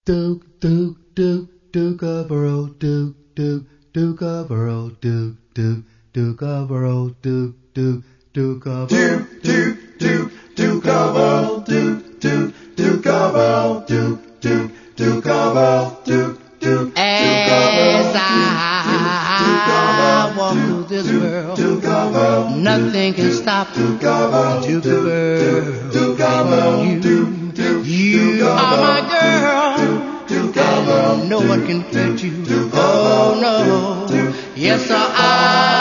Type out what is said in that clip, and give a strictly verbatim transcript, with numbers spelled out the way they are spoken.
do do do do cover do do do cover do do do cover do do do cover do do do do cover do do do cover do do do cover do do as I walk through this world, nothing can stop the girl from you. You are my girl, and no one can hurt you. Oh no, yes I.